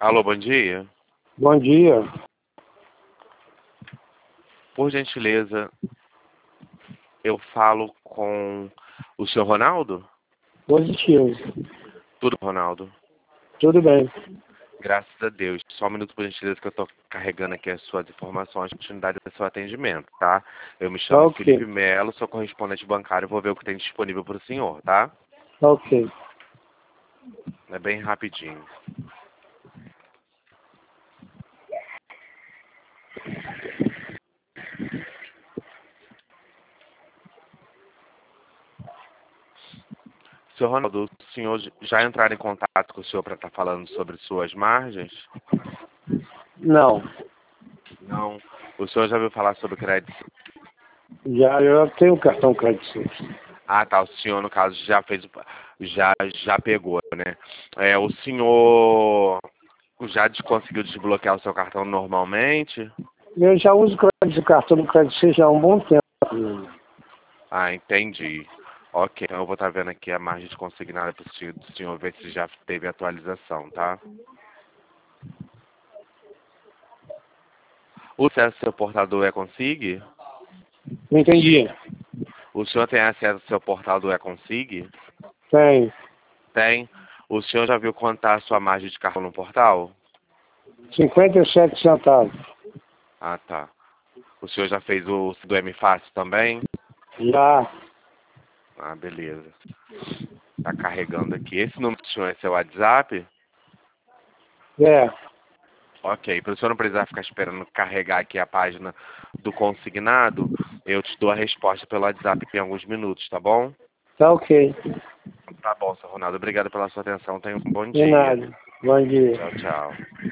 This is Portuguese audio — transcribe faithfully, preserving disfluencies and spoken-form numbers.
Alô, bom dia. Bom dia. Por gentileza, eu falo com o senhor Ronaldo? Positivo. Tudo, Ronaldo? Tudo bem. Graças a Deus. Só um minuto, por gentileza, que eu estou carregando aqui as suas informações, continuidade do seu atendimento, tá? Eu me chamo Ok. Felipe Melo, sou correspondente bancário, vou ver o que tem disponível para o senhor, tá? Ok. É bem rapidinho. Senhor Ronaldo, o senhor já entraram em contato com o senhor para estar falando sobre suas margens? Não. Não. O senhor já ouviu falar sobre crédito? Já eu tenho cartão crédito. Ah, tá. O senhor, no caso, já fez, o- já, já pegou, né? É, o senhor já des- conseguiu desbloquear o seu cartão normalmente? Eu já uso crédito, cartão do crédito já há um bom tempo. Ah, entendi. Ok, então eu vou estar vendo aqui a margem de consignada para o senhor, do senhor ver se já teve atualização, tá? O acesso ao seu portal do E-Consig? Não entendi. O senhor tem acesso ao seu portal do E-Consig? Tem. Tem. O senhor já viu quanto está a sua margem de cartão no portal? cinquenta e sete centavos. Ah, tá. O senhor já fez o do M Fácil também? Já. Ah, beleza. Tá carregando aqui. Esse número do senhor é seu WhatsApp? É. Ok. Para o senhor não precisar ficar esperando carregar aqui a página do consignado, eu te dou a resposta pelo WhatsApp em alguns minutos, tá bom? Tá ok. Tá bom, senhor Ronaldo. Obrigado pela sua atenção. Tenha um bom De dia. nada. Bom dia. Tchau, tchau.